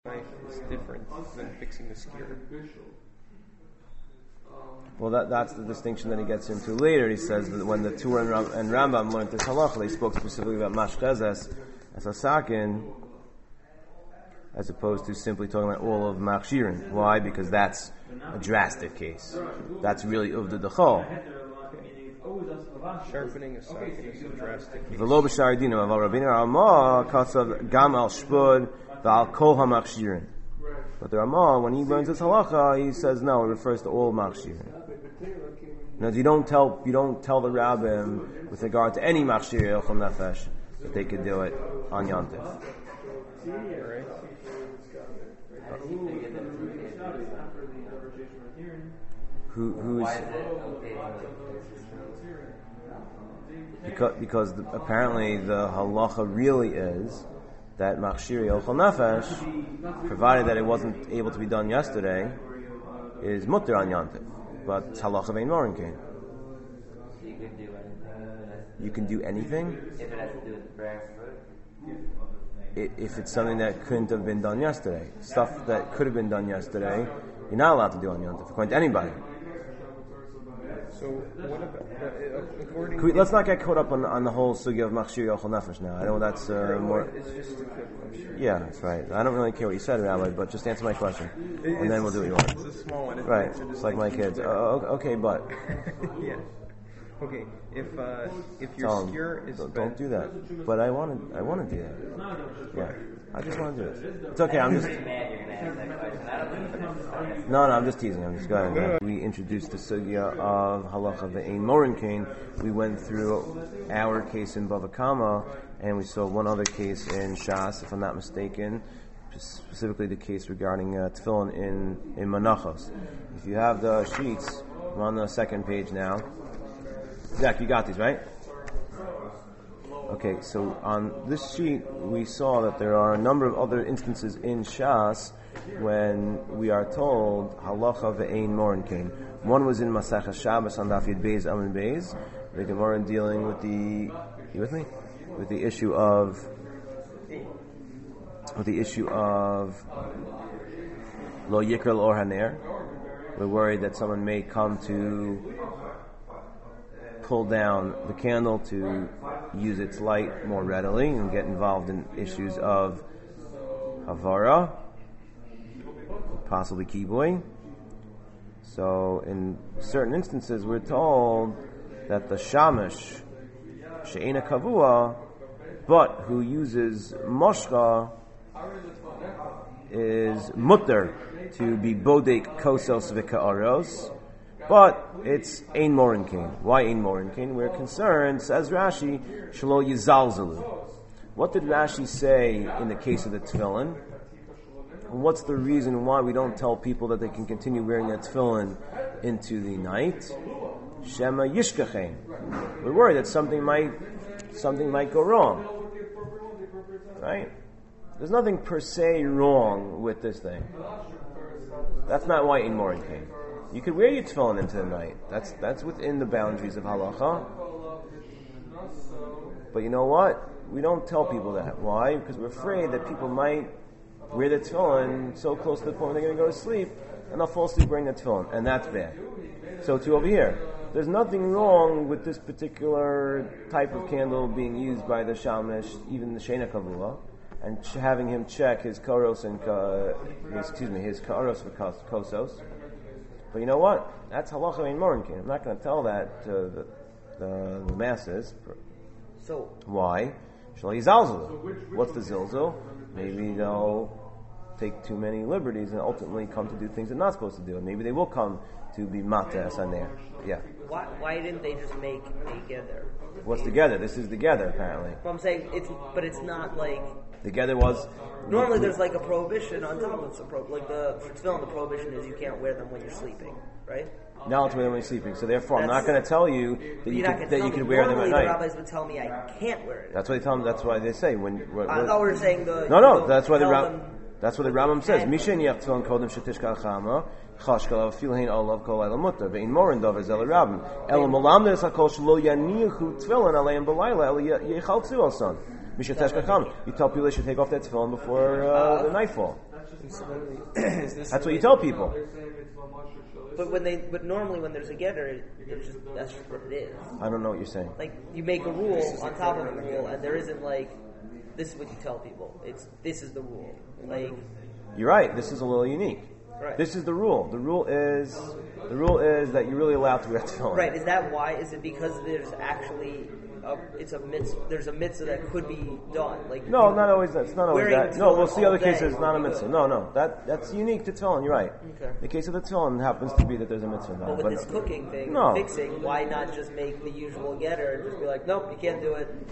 knife is different than fixing the skewer. Well, that's the distinction that he gets into later. He says that when the Tur and Rambam learned this halacha, they spoke specifically about mashchezes as a sakin, as opposed to simply talking about all of machshirin. Why? Because that's a drastic case. That's really uvda dechol. Sharpening a sakin is a drastic case. V'lo b'shar dinim aval Rabbeinu Ramah katsav gam al shpud v'al kol hamachshirin. But the Ramah, when he learns this halacha, he says no. It refers to all machshirin. Now, you don't tell the rabbim with regard to any machshir yochel nefesh that they could do it on Yontif. Right? Who's because apparently the halacha really is that machshir yochel nefesh, provided that it wasn't able to be done yesterday, is mutter on Yontif. But it's halacha vein morin kain. You can do anything? If it has to do with bearing fruit? If it's something that couldn't have been done yesterday. Stuff that could have been done yesterday, you're not allowed to do on Yontif, according to anybody. So what about according? Let's not get caught up on the whole sugya of machshir yochel nefesh now. I know that's more. It's just a quick question. Yeah, that's right. I don't really care what you said, Rabbi, but just answer my question, and then we'll do what you want. It's a small one. Right, it's like my kids. Okay, but yeah. Okay, if your skewer is don't do that. But I want to do that. Yeah, I just want to do it. It's okay. I'm just. No, I'm just teasing. I'm just going. We introduced the sugya of halacha ve'ein morin kain. We went through our case in Bava Kama, and we saw one other case in Shas, if I'm not mistaken, specifically the case regarding tefillin in Menachos. If you have the sheets, we're on the second page now. Zach, you got these, right? Okay, so on this sheet, we saw that there are a number of other instances in Shas when we are told halacha ve'ein morin kain. One was in Masechah Shabbos on Daf Yud Beis Amin Beis. The Gemara dealing with you with me? With the issue of lo yikra or haner. We're worried that someone may come to pull down the candle to use its light more readily and get involved in issues of havara, possibly kiboy. So in certain instances we're told that the shamish she'ena kavua, but who uses moshcha, is mutter to be bodek kosos v'ka'aros, but it's ein morin kain. Why ein morin kain? We're concerned, says Rashi, shelo yizalzalu. What did Rashi say in the case of the tefillin? What's the reason why we don't tell people that they can continue wearing that tefillin into the night? Shema yishkachein. We're worried that something might go wrong. Right? There's nothing per se wrong with this thing. That's not why in morin kain. You could wear your tefillin into the night. That's within the boundaries of halacha. But you know what? We don't tell people that. Why? Because we're afraid that people might wear the tefillin so close to the point they're going to go to sleep, and they'll fall asleep wearing the tefillin, and that's bad. So too over here. There's nothing wrong with this particular type of candle being used by the shamish, even the she'ena kavua, and having him check his karos and his karos for kosos. But you know what? That's halacha in morin kain. I'm not going to tell that to the masses. So why? Shlo yizalzalu. What's the zilzal? Maybe they'll take too many liberties and ultimately come to do things they're not supposed to do. And maybe they will come to be mata asaner. Yeah. why didn't they just make together? What's together? This is together apparently. Well, I'm saying it's not like Together was normally there's like a prohibition on top of like the tefillin. The prohibition is you can't wear them when you're sleeping, right? Now it's when you're sleeping. So therefore, I'm not going to tell you that you can wear them at night. night. The rabbis would tell me I can't wear it. That's why they tell them. That's why they say when. I thought we were saying the. No. That's why the Rambam says. Mishen yach tefillin kodem shetishka chama. Chashkalav filhin olav kol ayla mutter ve'in morin davar zel rabim el malam des hakol shlo yanichu tefillin aleim belayla el yechaltzu alson misheteshka chama. You tell people they should take off their tefillin before the nightfall. That's what you tell people. But normally when there's a getter, that's just what it is. I don't know what you're saying. Like you make a rule on top of the rule, and there isn't like this is what you tell people. This is the rule. Like you're right. This is a little unique. Right. This is the rule. The rule is that you're really allowed to wear tefillin. Right. Is that why? Is it because there's actually it's a mitzvah? There's a mitzvah that could be done. Like no, not always. It's not always that. No, we'll see other cases. Not a mitzvah. Good. No. That's unique to tefillin. You're right. Okay. The case of the tefillin happens to be that there's a mitzvah. But with this cooking thing, fixing, why not just make the usual getter and just be like, nope, you can't do it.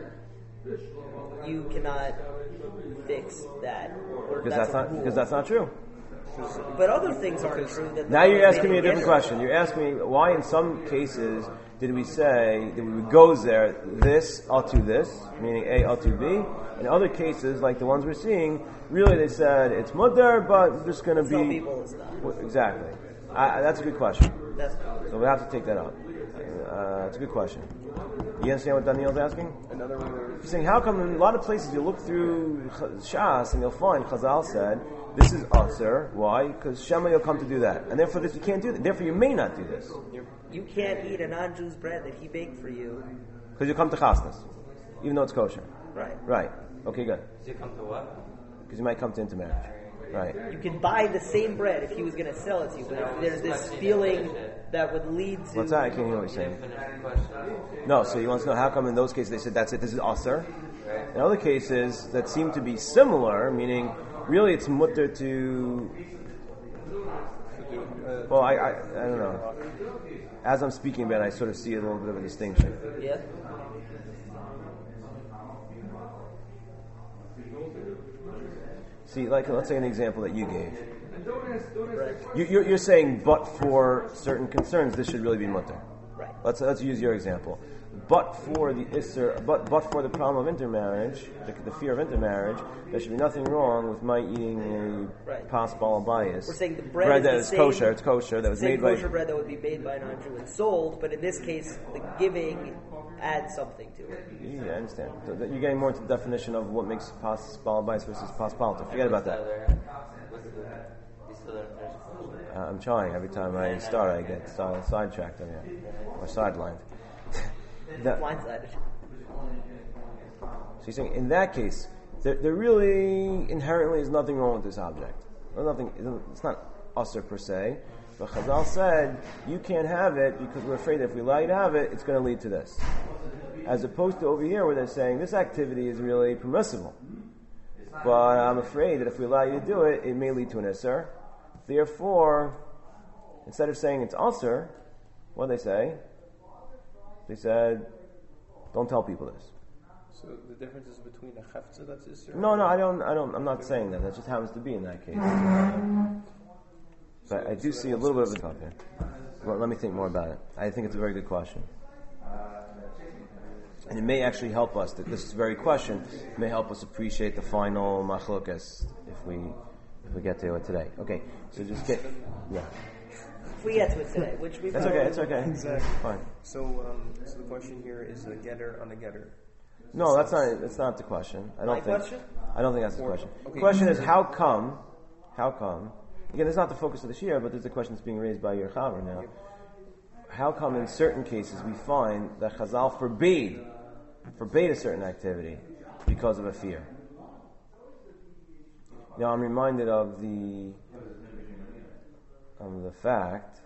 You cannot fix that. Because that's not true. But other things aren't true. Now you're asking me a different question. You're asking me why in some cases did we say that we goes there this ought to this, meaning A ought to B. In other cases, like the ones we're seeing, really they said it's mutter, but there's going to be some people it's not. Exactly. That's a good question. That's good. So we have to take that up. That's a good question. You understand what Daniel's asking? Another one. He's saying, how come in a lot of places you look through Shas and you'll find Chazal said this is Aser. Why? Because Shema will come to do that, and therefore this you can't do that. Therefore you may not do this. You can't eat a non-Jew's bread that he baked for you because you come to Chasnas, even though it's kosher. Right. Right. Okay. Good. So you come to what? Because you might come to intermarriage. Right. You can buy the same bread if he was going to sell it to you, but if there's this feeling that would lead to... What's that? I can't hear what you're saying. No, so you want to know how come in those cases they said that's it, this is Aser? In other cases that seem to be similar, meaning really it's mutter to... Well, I don't know. As I'm speaking about it, I sort of see a little bit of a distinction. Yeah. See, like, let's say an example that you gave. You're saying, but for certain concerns, this should really be mutter. Right. Let's use your example. But for the isser, but for the problem of intermarriage, the fear of intermarriage, there should be nothing wrong with my eating a pas balayis. We're saying the bread that is is kosher. It's kosher. That was made by kosher bread that would be made by a non-Jew and sold. But in this case, the giving adds something to it. Yeah, I understand. So you're getting more into the definition of what makes pas balayis versus pas palta. Forget about that. I'm trying. Every time I start, I get sidetracked or sidelined. Blindsided. So you're saying in that case, there really inherently is nothing wrong with this object. It's not usher per se, but Chazal said you can't have it because we're afraid that if we allow you to have it, it's going to lead to this. As opposed to over here where they're saying this activity is really permissible, but I'm afraid that if we allow you to do it, it may lead to an isser. Therefore, instead of saying it's usher, what do they say? They said, don't tell people this. So the difference is between a chafza that's isser? No, I'm not saying that. That just happens to be in that case. But I do see a little bit of a thought here. Well, let me think more about it. I think it's a very good question. And it may actually help us, this very question may help us appreciate the final machlokas if we get to it today. Okay, so just get, yeah. If we get to it today, which we That's okay, it's okay. Exactly. Fine. So the question here is a getter on a getter. No, that's not the question. I don't think that's the question. Okay. The question is how come, again, it's not the focus of the shir, but there's a question that's being raised by your chaver now. How come in certain cases we find that Chazal forbade a certain activity because of a fear? Now I'm reminded of the fact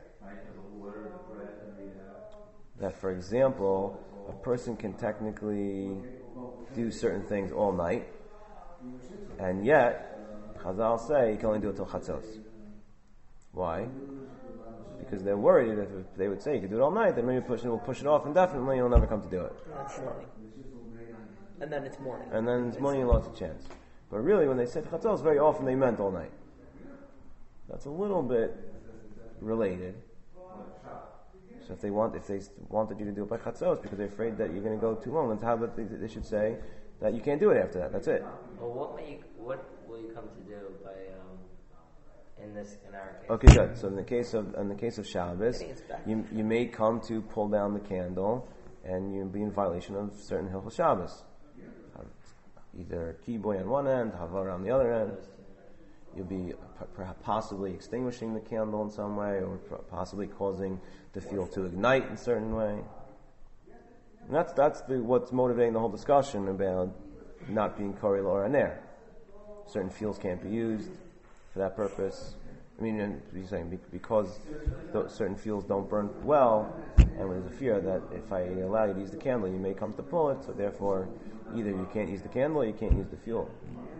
that, for example, a person can technically do certain things all night, and yet Chazal say you can only do it till Chatzos. Why? Because they're worried that if they would say you can do it all night, then maybe we'll push it off indefinitely, you'll never come to do it. That's morning. And then it's morning. And then it's morning and lots of chance. But really, when they said Chatzos, very often they meant all night. That's a little bit related. So if they wanted you to do it by Chatzos because they're afraid that you're going to go too long, then how about they should say that you can't do it after that. That's it. Well, what will you come to do by in our case? Okay, good. So in the case of Shabbos, you may come to pull down the candle, and you'll be in violation of certain Hilchos Shabbos. Either kiboy on one end, havar on the other end. you'll be possibly extinguishing the candle in some way, or possibly causing the fuel to ignite in a certain way. And that's what's motivating the whole discussion about not being kori l'or haner. Certain fuels can't be used for that purpose. I mean, and you're saying because certain fuels don't burn well, and there's a fear that if I allow you to use the candle, you may come to pull it. So therefore, either you can't use the candle or you can't use the fuel.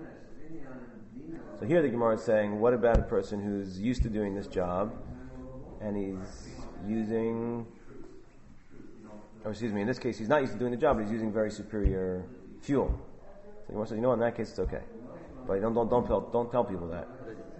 So here the Gemara is saying, what about a person who's used to doing this job, and he's using, or excuse me, in this case, he's not used to doing the job, but he's using very superior fuel. So the Gemara says, in that case, it's okay. But don't tell people that.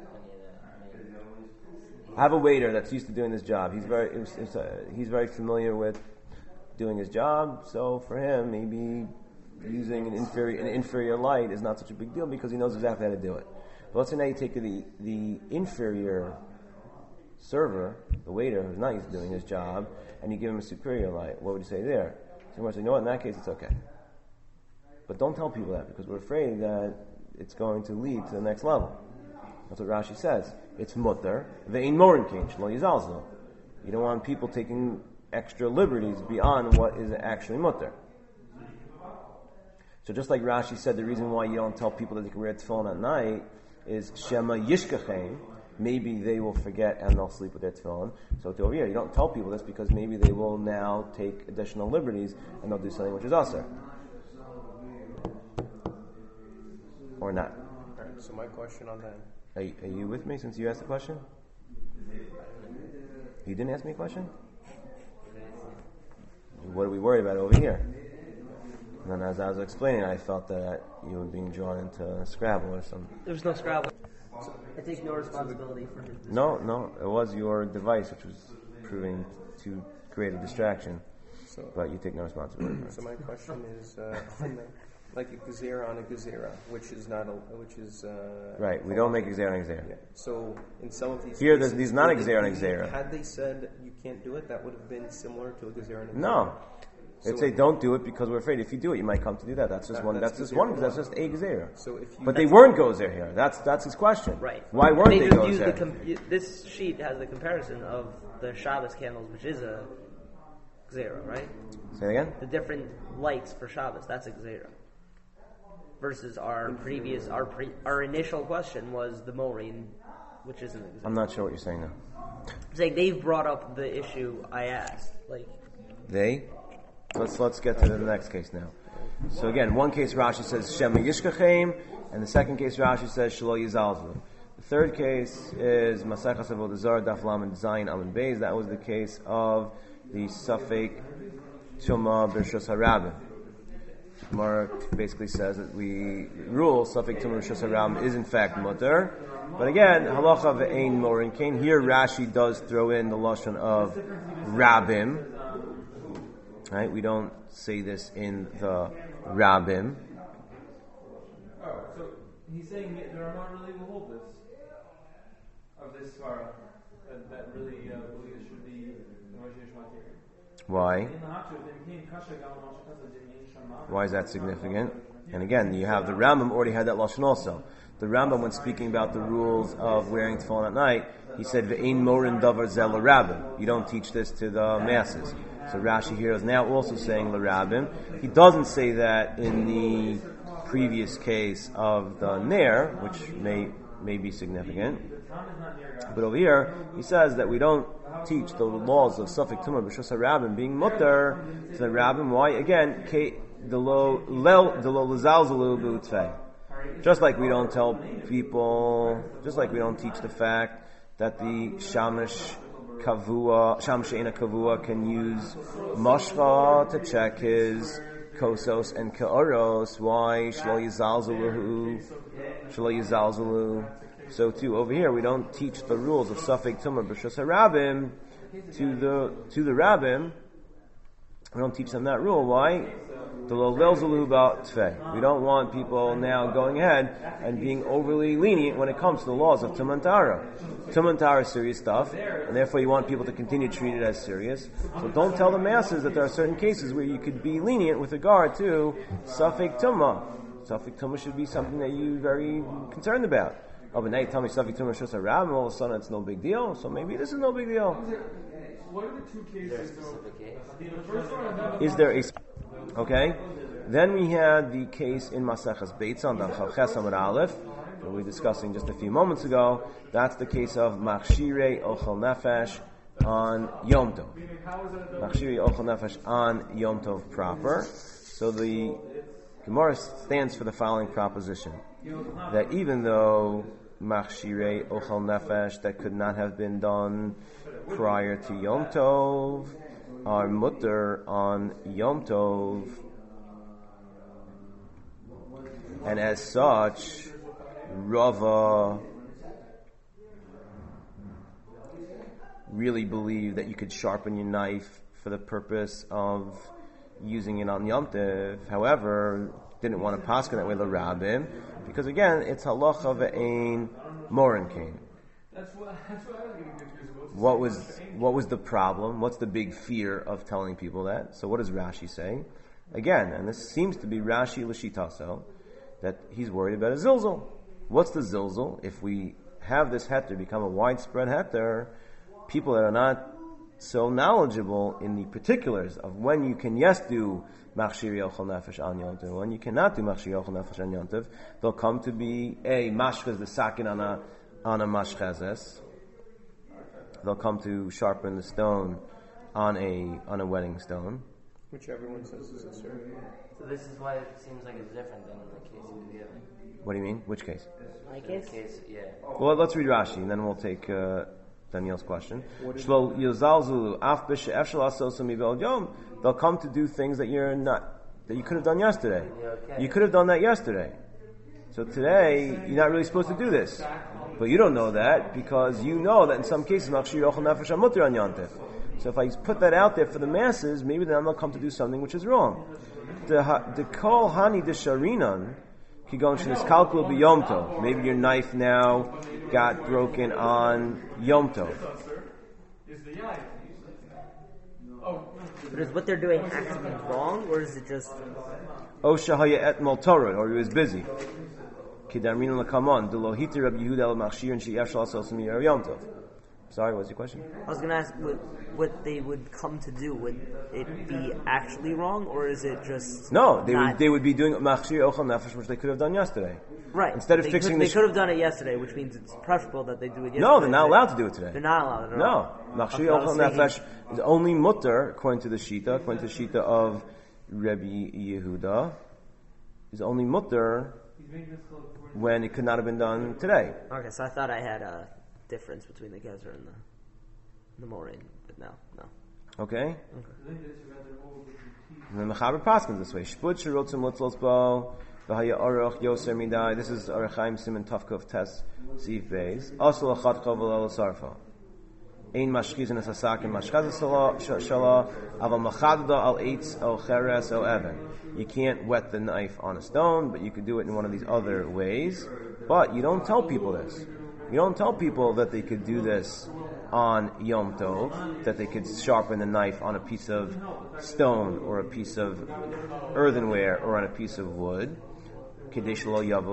I have a waiter that's used to doing this job. He's very familiar with doing his job. So for him, maybe using an inferior light is not such a big deal because he knows exactly how to do it. But let's say now you take the inferior server, the waiter who's not used to doing his job, and you give him a superior light. What would you say there? So you say, in that case, it's okay. But don't tell people that because we're afraid that it's going to lead to the next level. That's what Rashi says. It's mutter. Ve'ein morin kein shelo yizalzel. You don't want people taking extra liberties beyond what is actually mutter. So just like Rashi said, the reason why you don't tell people that they can wear tefillin at night is shema yishkachem. Maybe they will forget and they'll sleep with their tefillin. So over here, you don't tell people this because maybe they will now take additional liberties and they'll do something which is aser. Or not. All right, so my question on that. Are you with me since you asked the question? You didn't ask me a question? What are we worried about over here? And then as I was explaining, I felt that you were being drawn into Scrabble or something. There was no Scrabble. I take no responsibility for his decision. No, it was your device which was proving too great a distraction. But you take no responsibility. So my question is, like a gezerah on a gezerah, which is right. We don't make gezerah on gezerah. Yeah. So in some of these here, cases, there's not a gezerah on gezerah. Had they said you can't do it, that would have been similar to a gezerah on a gezerah. No, they'd say don't do it because we're afraid if you do it, you might come to do that. That's just one. That's just one. That's just a gezerah. So but they weren't gozer here. That's his question. Right. Why weren't they gozer? This sheet has the comparison of the Shabbos candles, which is a gezerah, right? Say it again. The different lights for Shabbos. That's a gezerah. Versus our initial question was the Morin, which isn't exactly. I'm not sure what you're saying now. I'm saying they've brought up the issue I asked. They? Let's get to the next case now. So again, one case Rashi says Shema Yishkachem, and the second case Rashi says Shelo Yizalzlu. The third case is Masechas Avodah Zarah Daf Lamed Zayin Amud Beis. That was the case of the Safek Tumah B'Rishus HaRabim. Gemara basically says that we rule Safek Tumah B'Rishus HaRabim is in fact mutter. But again, halacha ve'ein morin kain. Here Rashi does throw in the lashon of Rabim. Right? We don't say this in the Rabim. Oh, so he's saying that the Ramah really will hold this of this svara that really believe it should be the Rosh Hashanah. Why? Why is that significant? And again, you have the Rambam already had that lashon also. The Rambam, when speaking about the rules of wearing tefillin at night, he said ve'ein morin davar zel l'rabim. You don't teach this to the masses. So Rashi here is now also saying l'rabim. He doesn't say that in the previous case of the ner, which may be significant. But over here, he says that we don't teach the laws of Safek Tumah B'Rishus HaRabim being mutter to the Rabbim. Why? Again, just like we don't tell people, just like we don't teach the fact that the Shamash She'ena Kavua can use Mashcha to check his Kosos and Ke'oros. Why? Shlo Yizalzalu. So too, over here, we don't teach the rules of Safek Tumah B'Rishus HaRabim to the Rabbim. We don't teach them that rule. Why? We don't want people now going ahead and being overly lenient when it comes to the laws of Tumah and Tahara. Tumah and Tahara is serious stuff, and therefore you want people to continue to treat it as serious. So don't tell the masses that there are certain cases where you could be lenient with regard to Safek Tumah. Safek Tumah should be something that you're very concerned about. Oh, but now you tell me Safi Tumah Shus HaRab, and all of a sudden it's no big deal. So maybe this is no big deal. What are the two Is there a cases? specific case? The first one, and then the Is there a... Okay. Then we had the case in Maseches Beitza on Daf Ches Amud Aleph, that we were discussing just a few moments ago. That's the case of Machshirei Ochel Nefesh on Yom Tov. Machshirei Ochel Nefesh on Yom Tov proper. So the Gemara stands for the following proposition: that even though Machshirei Ochel Nefesh that could not have been done prior to Yom Tov are mutter on Yom Tov, and as such, Rava really believed that you could sharpen your knife for the purpose of using it on Yom Tov. However, didn't want to paskin that way l'rabim, because again, it's halacha ve'ein morin kain. that's what I was getting confused about. What was the problem? What's the big fear of telling people that? So what does Rashi say? Again, and this seems to be Rashi l'shitaso, that he's worried about a zilzal. What's the zilzal? If we have this heter become a widespread heter, people that are not so knowledgeable in the particulars of when you can do machshir yochel nefesh on Yom Tov, when you cannot do machshir yochel nefesh on Yom Tov, they'll come to be a mashchez the sakin on a mashchezes. They'll come to sharpen the stone on a wedding stone. Which everyone says is a certain. So this is why it seems like it's different than the case you give. What do you mean? Which case? My The case? case, yeah. Well, let's read Rashi, and then we'll take Daniel's question. Shlo yizalzulu af b'she'ef shel asos mivel yom. They'll come to do things that you could have done yesterday. Okay. You could have done that yesterday. So today, you're not really supposed to do this. But you don't know that, because you know that in some cases, machshir yochel nefesh mutter on Yom Tov. So if I put that out there for the masses, maybe then they'll come to do something which is wrong. The kol hani de sharinan kigon sheniskalkul b'yom tov. Maybe your knife now got broken on Yom Tov. Is the yain. Oh, But is what they're doing actually wrong, or is it just... O shahaya et moltorah, or he was busy. Kidarmin lakamon delo hiti Rabbi Yehuda el machshir and she'ef shal asos miyar Yom Tov. Sorry, what's your question? I was going to ask what they would come to do. Would it be actually wrong, or is it just... No, not- they would be doing machshir ochel nefesh, which they could have done yesterday. Right. Instead of They fixing could, the They could have done it yesterday, which means it's preferable that they do it yesterday. No, they're not allowed to do it today. They're not allowed at No, all. machshir Okay, I was ochel thinking- nefesh is only mutter according to the shita of Rabbi Yehuda, is only mutter when it could not have been done today. Okay, so I thought I had a difference between the Gezer and the Moraine, but no. Okay? And then the Mechaber Paskins this way. Shput shirotzim litzlos bo, v'haya aruch yoser midai. This is Arechaim Siman Tavkov Tes Siv Beis. Also lachat chovel el sarfa. Ein mashchiz in a sasak and mashchaz shala, aval machadda al eitz el cheres el even. You can't wet the knife on a stone, but you could do it in one of these other ways. But you don't tell people this. You don't tell people that they could do this on Yom Tov, that they could sharpen the knife on a piece of stone or a piece of earthenware or on a piece of wood. Because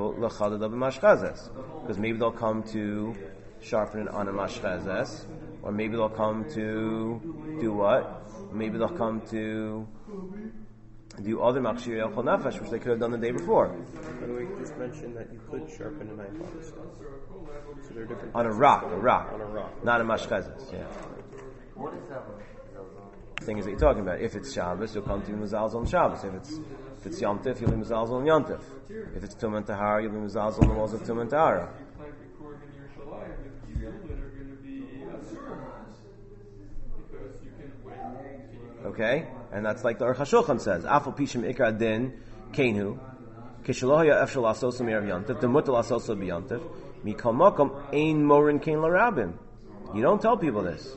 maybe they'll come to sharpen it on a mashchazes, or maybe they'll come to do what? Maybe they'll come to do other machshir yochel nefesh, which they could have done the day before. By the way, you just mentioned that you could sharpen a knife on a stone. So they're different. On a rock, On a rock. not a mashchazes. Yeah. What is Zilzal? Thing is that you're talking about. If it's Shabbos, you'll come to Mezalzel on Shabbos. If it's Yom Tif, you'll be Mezalzel on Yom Tif. If it's Tum and Tahara, you'll be Mezalzel on the walls of Tum and Tahara. like recording in Yerushalayim, the people that are going to be asur, because you can wait. Okay? And that's like the Aruch HaShulchan says. Afal pishim ikra din kenu. Kishalohaya efshel asoso mirav yantif. Demutal asoso biyantif. Mikal makom ein morin kain larabim. You don't tell people this.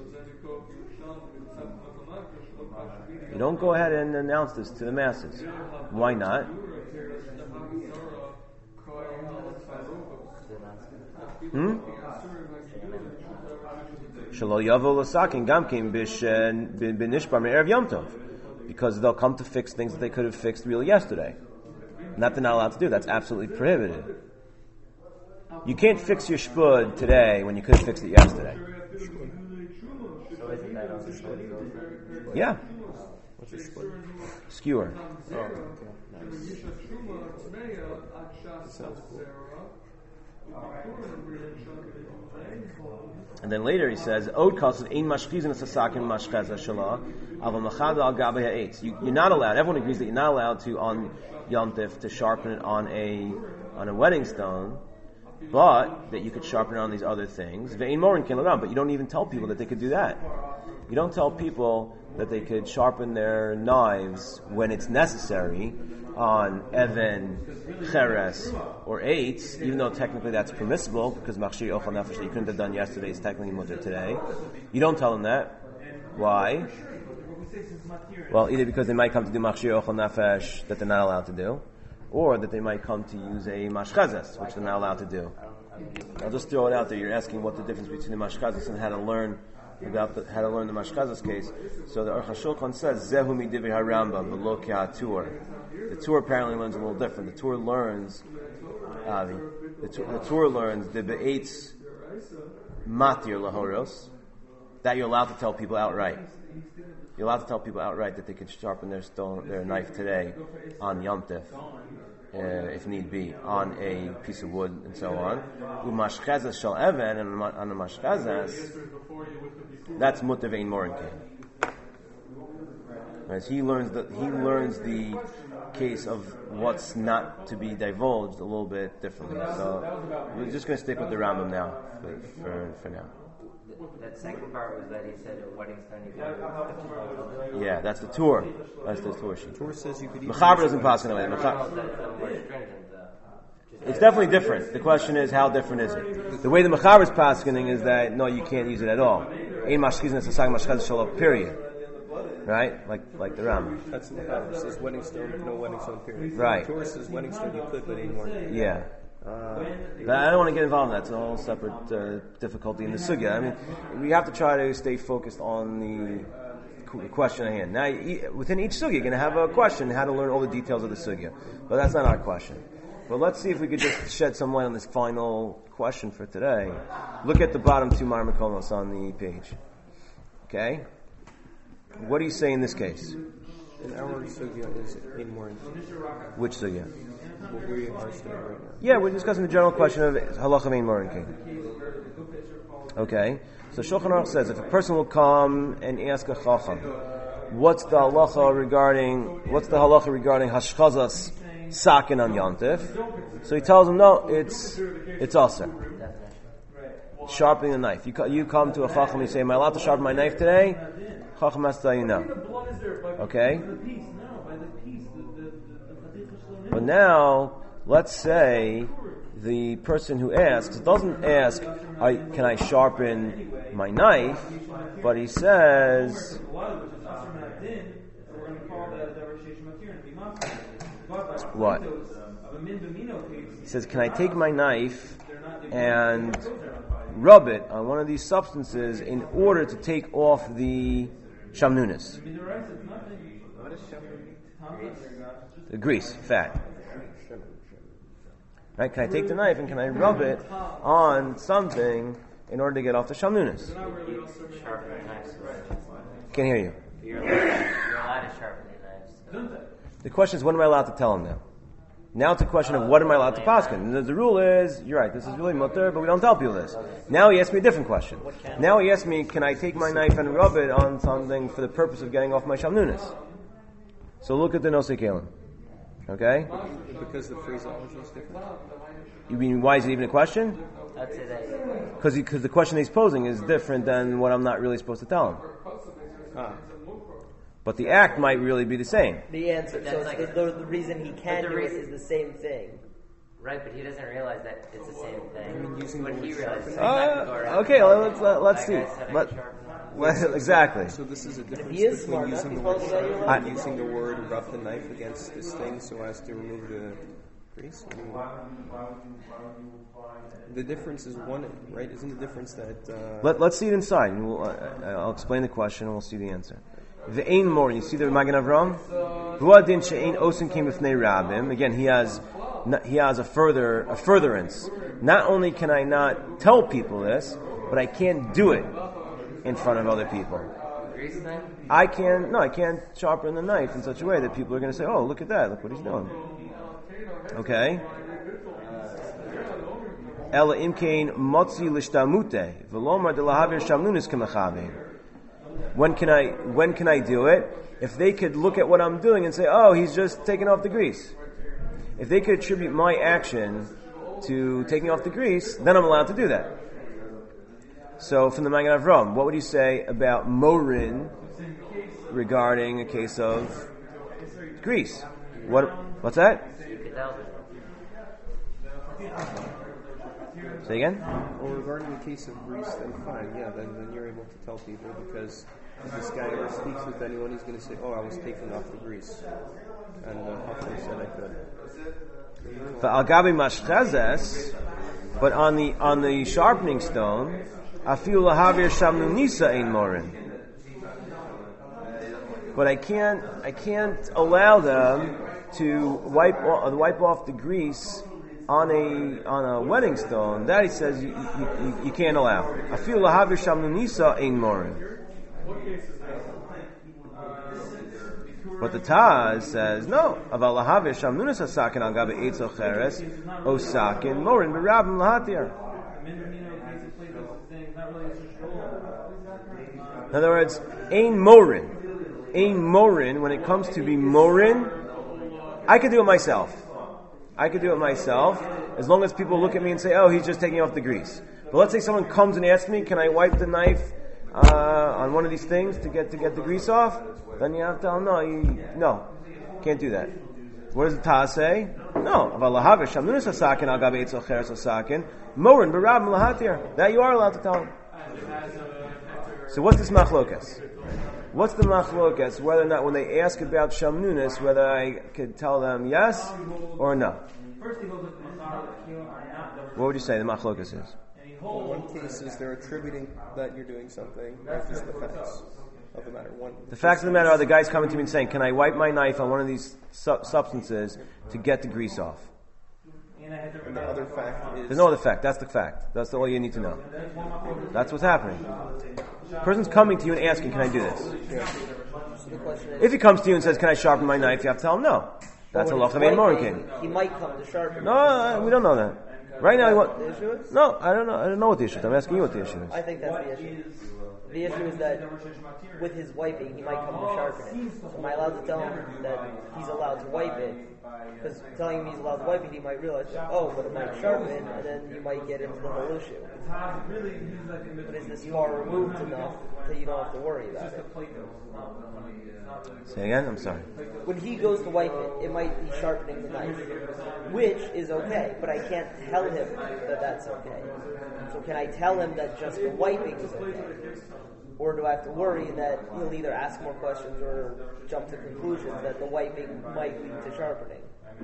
You don't go ahead and announce this to the masses. Why not? Shelo yavo l'sakin gamkim b'nishbar me'erev Yom Tov, because they'll come to fix things that they could have fixed really yesterday. And that they're not allowed to do. That's absolutely prohibited. You can't fix your shpud today when you could have fixed it yesterday. So isn't that also shpud also? Yeah. What's a split? Skewer. Oh, okay. Nice. Sounds cool. And then later he says, "Od kasus ein mashchizin sasakin mashcheza shalah aval machad al gabei ha'etz." You're not allowed. Everyone agrees that you're not allowed to on Yom Tif to sharpen it on a wedding stone, but that you could sharpen it on these other things. Ve'ein morin ken l'ram, but you don't even tell people that they could do that. You don't tell people that they could sharpen their knives when it's necessary on Even, Cheres, or Eitz, even though technically that's permissible, because Machshir Ochel Nefesh that you couldn't have done yesterday is technically mutter today. You don't tell them that. Why? Well, either because they might come to do Machshir Ochel Nefesh that they're not allowed to do, or that they might come to use a Mashchazes, which they're not allowed to do. I'll just throw it out there. You're asking what the difference between the Mashchazes and how to learn how to learn the Mashchazes case. So the Aruch HaShulchan says, Zehu midivri HaRambam v'lo ke'atur. The Tur apparently learns a little different. The Tur learns, the Tur learns the be'etz matir lahoros, that you're allowed to tell people outright. You're allowed to tell people outright that they could sharpen their knife today on Yom Tif, if need be, on a piece of wood and so on. Umashchazas shel even, and on the mashchazas, that's mutter ve'in morin kein. As he learns the case of what's not to be divulged a little bit differently. So we're just going to stick with the Rambam now for now. That second part was that he said a wedding stone you can Yeah, that's the Tur. That's the Tur sheet. Torah says you could even Mechaber doesn't pass in a way. That's more stringent though. It's definitely different. The question is, how different is it? The way the Mechaber is passing is that no, you can't use it at all. Ein mashchizin esasag mashchaz shalom. Period. Right? Like the Rambam. That's the Mechaber. It says wedding stone, no wedding stone, period. Right. Torah says wedding stone, you could, but anymore. Yeah. But I don't want to get involved in that. It's a whole separate difficulty in the sugya. I mean, we have to try to stay focused on the question at hand. Now, within each sugya, you're going to have a question, how to learn all the details of the sugya. But that's not our question. But let's see if we could just shed some light on this final question for today. Look at the bottom two marmakonos on the page. Okay? What do you say in this case? And our sugya is in more. Which sugya? What we are studying right now. Yeah, we're discussing the general question of halacha vein morin kein. Okay, so Shulchan Aruch says if a person will come and ask a chacham, what's the halacha regarding hashchazas sakin on Yom Tif? So he tells him, no, it's aser. Sharpening the knife. You come to a chacham and you say, am I allowed to sharpen my knife today? Chacham has to tell you no. Okay? But now, let's say the person who asks doesn't ask, can I sharpen my knife? But he says, what? He says, can I take my knife and rub it on one of these substances in order to take off the shamnunis? The grease, fat. Right? Can I take the knife and can I rub it on something in order to get off the shamnunis? Sharpen knives. Can't hear you. You're allowed to sharpen your knives. The question is, what am I allowed to tell him now? Now it's a question of what am I allowed to paskin? And the rule is, you're right, this is really mutter, but we don't tell people this. Now he asks me a different question. Now he asks me, can I take my knife and rub it on something for the purpose of getting off my shamnunis? So look at the Nosei Kelim. Okay? Because the phraseology is different. You mean, why is it even a question? I'd say that. Because the question he's posing is different than what I'm not really supposed to tell him. But the act might really be the same. The answer, That's so like the reason he can the do it reason- is the same thing. Right, but he doesn't realize that it's the same thing. I mean, using When the he word realizes, sharpen. Okay, let's see. Exactly. So this is a difference he is between smart using the enough, word he's probably sharpen right. and using the word rub the knife against this thing so as to remove the grease. I mean, the difference is one, right? Isn't the difference that... Let's see it inside. And I'll explain the question and we'll see the answer. Ve'ein morin. You see the Magen Avraham? Huadin she'ein osin came b'fnei rabbim. Again, he has he has a furtherance. Not only can I not tell people this, but I can't do it in front of other people. I can't sharpen the knife in such a way that people are going to say, "Oh, look at that! Look what he's doing." Okay. Ela imkein motzi lishtamute v'lomar de lahavir shamnunis k'mechavein. When can I do it? If they could look at what I'm doing and say, "Oh, he's just taking off the grease." If they could attribute my action to taking off the grease, then I'm allowed to do that. So, from the Magen Avraham, what would you say about morin regarding a case of grease? What's that? Say again? Well, regarding the case of grease, then fine, yeah, then you're able to tell people, because if this guy ever speaks with anyone, he's going to say, "Oh, I was taking off the grease," and Hafni said I could. But on the sharpening stone, afilu lahavir shamnu nisa ein morin. But I can't allow them to wipe off the grease on a wedding stone. That he says you can't allow. Afilu lahavir shamnu nisa ein morin. But the Taz says no. Aval lahavir shamnunas asakin al gabe eitz ocheres osakin morin berabim lahatir. In other words, ein morin. When it comes to be morin, I could do it myself. As long as people look at me and say, "Oh, he's just taking off the grease." But let's say someone comes and asks me, "Can I wipe the knife on one of these things to get the grease off?" Then you have to tell them, no, can't do that. What does the Taz say? No. That you are allowed to tell them. So what's this machlokas? What's the machlokas? Whether or not when they ask about shamnunis, whether I could tell them yes or no? What would you say the machlokas is? In one case is they're attributing that you're doing something, that's just the facts of the matter. The facts of the matter are the guy's coming to me and saying, "Can I wipe my knife on one of these substances to get the grease off?" And the other fact is... There's no other fact. That's the fact. That's all you need to know. That's what's happening. The person's coming to you and asking, "Can I do this?" Yeah. So the question is, If he comes to you and says, "Can I sharpen my knife?" you have to tell him no. That's a when halacha it's of Ein wiping, Morin. he might come to sharpen. No, we don't know that. Right now, The issue is? No, I don't know. I don't know what the issue is. I'm asking you what the issue is. I think that's the issue. The issue is that with his wiping, he might come to sharpen it. So am I allowed to tell him that he's allowed to wipe it? Because telling him he's allowed to wipe it, he might realize, "Oh, but it might sharpen," and then you might get into the whole issue. But is this far removed enough that you don't have to worry about it? Say again? I'm sorry. When he goes to wipe it, it might be sharpening the knife, which is okay, but I can't tell him that that's okay. So can I tell him that just the wiping is okay? Or do I have to worry that he'll either ask more questions or jump to conclusions that the wiping might lead to sharpening?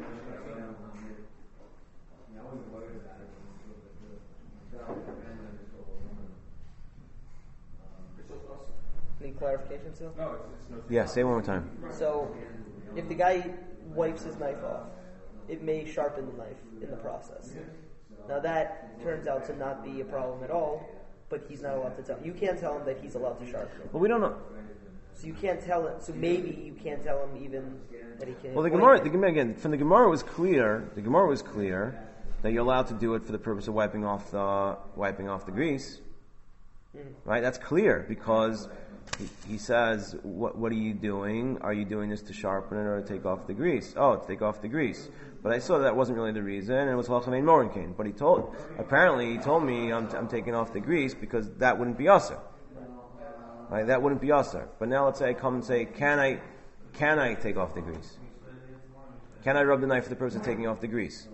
Any clarification still? Yeah, say it one more time. So, if the guy wipes his knife off, it may sharpen the knife in the process. Now that turns out to not be a problem at all, but he's not allowed to tell. You can't tell him that he's allowed to sharpen it. Well, we don't know. So you can't tell him. So maybe you can't tell him even that he can. Well, the Gemara again, from the Gemara was clear. The Gemara was clear that you're allowed to do it for the purpose of wiping off the grease. Right? That's clear because he says, "What are you doing? Are you doing this to sharpen it or to take off the grease?" "Oh, to take off the grease." But I saw that wasn't really the reason, and it was halach ein morin kain. But he told me I'm taking off the grease because that wouldn't be usher. Right? That wouldn't be usher. But now let's say I come and say, can I take off the grease? Can I rub the knife for the purpose of taking off the grease?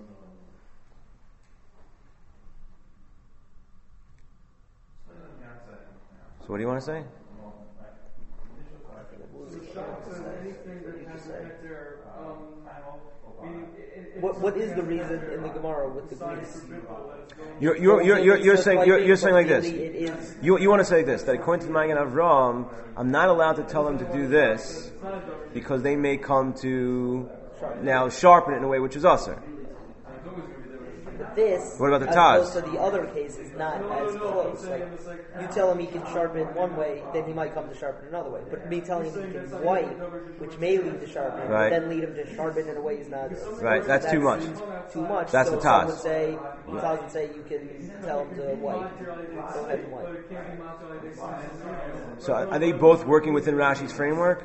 So what do you want to say? What is the reason in the Gemara with the grease? You're saying like this. It is. You want to say this, that according to the Magen Avraham, I'm not allowed to tell them to do this because they may come to now sharpen it in a way which is usher. But this, What about the as Taz? opposed to the other case, is not as close. Like, you tell him he can sharpen one way, then he might come to sharpen another way. But me telling him he can wipe, which may lead to sharpen, Right. then lead him to sharpen in a way is not. Right, that's too much. Too much. That's so the some Taz. would say, Taz would say you can tell him to wipe. Go ahead and wipe. So are they both working within Rashi's framework?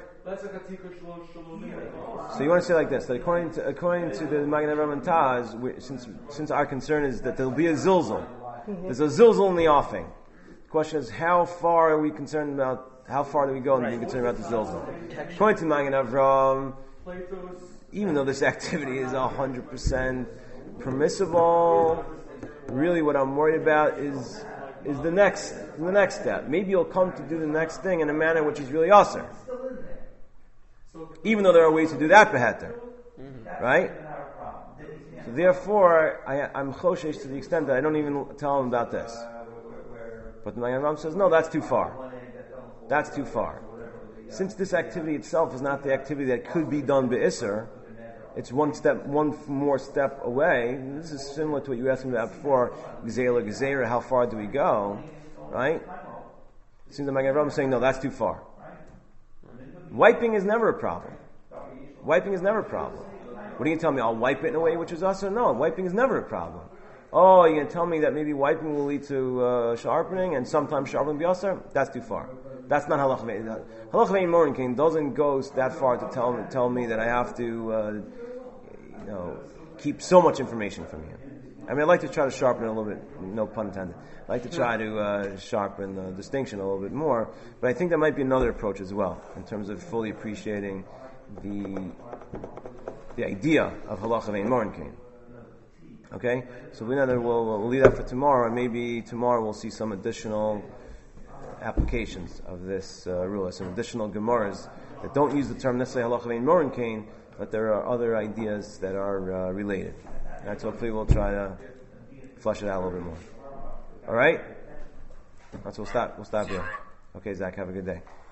So you want to say like this, that according to the Magen Avraham and Taz, since our concern is that there'll be a zilzal. There's a zilzal in the offing. The question is, how far are we concerned about, how far do we go in being concerned about the zilzal? According to Magen Avraham, even though this activity is 100% permissible, really what I'm worried about is the next step. Maybe you'll come to do the next thing in a manner which is really usher. Even though there are ways to do that beheter. Right? So therefore, I'm choshesh to the extent that I don't even tell him about this. But the Magen Avraham says, no, that's too far. That's too far. Since this activity itself is not the activity that could be done be'isr, it's one more step away. This is similar to what you asked me about before, Gzeira, how far do we go? Right? It seems the Magen Avraham is saying, no, that's too far. Wiping is never a problem. Wiping is never a problem. What are you going to tell me? I'll wipe it in a way which is usher? No, wiping is never a problem. Oh, you're going to tell me that maybe wiping will lead to sharpening and sometimes sharpening be usher? That's too far. That's not halach ve'in. Halach ve'in morinkin doesn't go that far to tell me that I have to keep so much information from you. I mean, I'd like to try to sharpen it a little bit, no pun intended. I'd like to try to sharpen the distinction a little bit more, but I think that might be another approach as well, in terms of fully appreciating the idea of halacha ve'in morinkin. Okay? So we'll leave that for tomorrow, and maybe tomorrow we'll see some additional applications of this rule, some additional gemaras that don't use the term necessarily halacha ve'in morinkin, but there are other ideas that are related. Right, so hopefully we'll try to flesh it out a little bit more. All right? We'll stop here. Okay, Zach, have a good day.